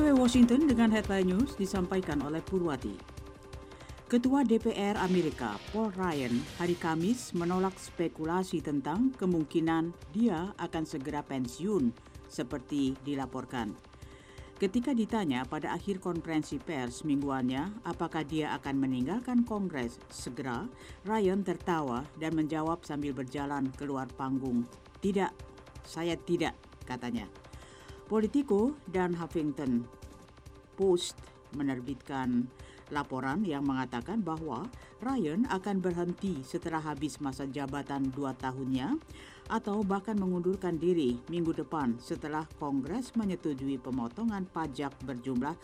VOA Washington dengan headline news disampaikan oleh Purwati. Ketua DPR Amerika Paul Ryan hari Kamis menolak spekulasi tentang kemungkinan dia akan segera pensiun seperti dilaporkan. Ketika ditanya pada akhir konferensi pers mingguannya apakah dia akan meninggalkan Kongres segera, Ryan tertawa dan menjawab sambil berjalan keluar panggung. "Tidak, saya tidak," katanya. Politico dan Huffington Post menerbitkan laporan yang mengatakan bahwa Ryan akan berhenti setelah habis masa jabatan 2 tahunnya atau bahkan mengundurkan diri minggu depan setelah Kongres menyetujui pemotongan pajak berjumlah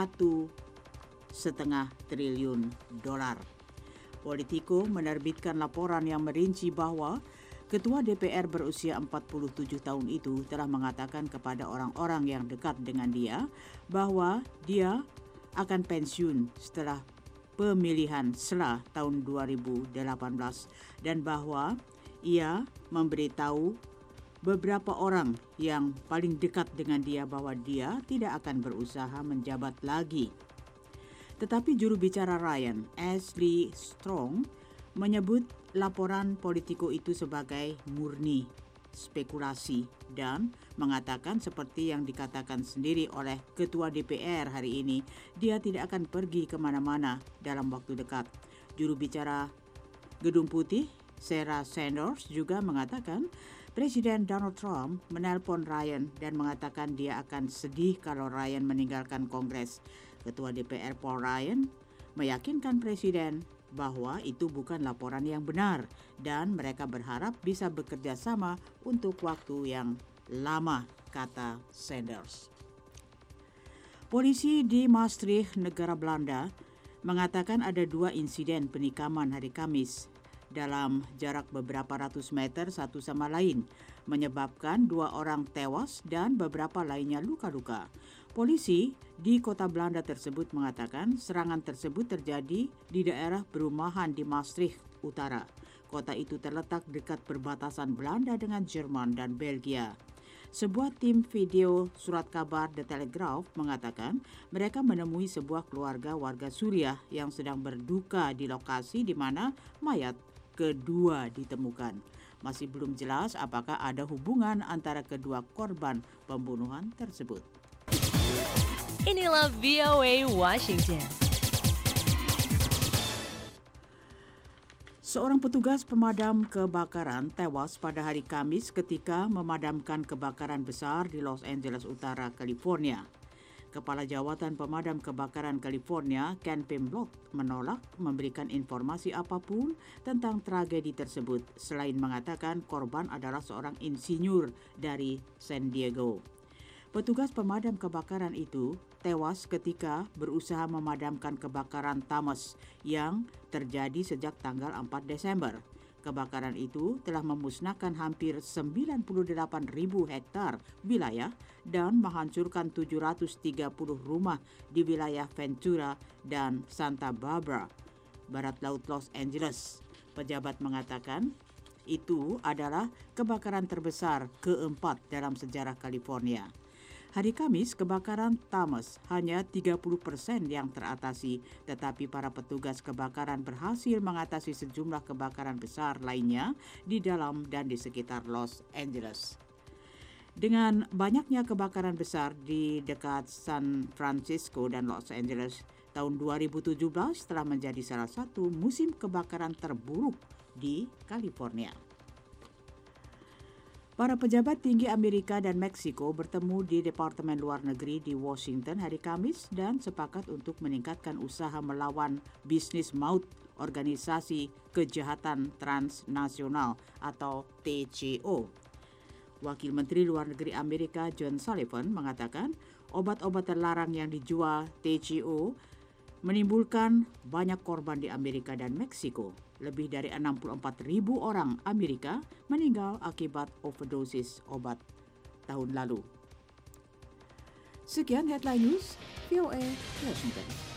$1,5 triliun. Politico menerbitkan laporan yang merinci bahwa Ketua DPR berusia 47 tahun itu telah mengatakan kepada orang-orang yang dekat dengan dia bahwa dia akan pensiun setelah pemilihan sela tahun 2018 dan bahwa ia memberitahu beberapa orang yang paling dekat dengan dia bahwa dia tidak akan berusaha menjabat lagi. Tetapi juru bicara Ryan, Ashley Strong, menyebut laporan Politico itu sebagai murni spekulasi dan mengatakan seperti yang dikatakan sendiri oleh Ketua DPR hari ini, dia tidak akan pergi kemana-mana dalam waktu dekat. Juru bicara Gedung Putih, Sarah Sanders, juga mengatakan Presiden Donald Trump menelpon Ryan dan mengatakan dia akan sedih kalau Ryan meninggalkan Kongres. Ketua DPR Paul Ryan meyakinkan Presiden bahwa itu bukan laporan yang benar dan mereka berharap bisa bekerja sama untuk waktu yang lama, kata Sanders. Polisi di Maastricht, negara Belanda, mengatakan ada 2 insiden penikaman hari Kamis dalam jarak beberapa ratus meter satu sama lain, menyebabkan 2 orang tewas dan beberapa lainnya luka-luka. Polisi di kota Belanda tersebut mengatakan serangan tersebut terjadi di daerah perumahan di Maastricht Utara. Kota itu terletak dekat perbatasan Belanda dengan Jerman dan Belgia. Sebuah tim video surat kabar The Telegraph mengatakan mereka menemui sebuah keluarga warga Suriah yang sedang berduka di lokasi di mana mayat kedua ditemukan. Masih belum jelas apakah ada hubungan antara kedua korban pembunuhan tersebut. Inilah VOA Washington. Seorang petugas pemadam kebakaran tewas pada hari Kamis ketika memadamkan kebakaran besar di Los Angeles Utara, California. Kepala Jawatan Pemadam Kebakaran California, Ken Pimblott, menolak memberikan informasi apapun tentang tragedi tersebut, selain mengatakan korban adalah seorang insinyur dari San Diego. Petugas pemadam kebakaran itu tewas ketika berusaha memadamkan kebakaran Thames yang terjadi sejak tanggal 4 Desember. Kebakaran itu telah memusnahkan hampir 98.000 hektar wilayah dan menghancurkan 730 rumah di wilayah Ventura dan Santa Barbara, barat laut Los Angeles. Pejabat mengatakan itu adalah kebakaran terbesar keempat dalam sejarah California. Hari Kamis, kebakaran Thames hanya 30% yang teratasi, tetapi para petugas kebakaran berhasil mengatasi sejumlah kebakaran besar lainnya di dalam dan di sekitar Los Angeles. Dengan banyaknya kebakaran besar di dekat San Francisco dan Los Angeles, tahun 2017 telah menjadi salah satu musim kebakaran terburuk di California. Para pejabat tinggi Amerika dan Meksiko bertemu di Departemen Luar Negeri di Washington hari Kamis dan sepakat untuk meningkatkan usaha melawan bisnis maut Organisasi Kejahatan Transnasional atau TCO. Wakil Menteri Luar Negeri Amerika John Sullivan mengatakan obat-obat terlarang yang dijual TCO menimbulkan banyak korban di Amerika dan Meksiko. Lebih dari 64.000 orang Amerika meninggal akibat overdosis obat tahun lalu. Sekian headline news VOA Washington.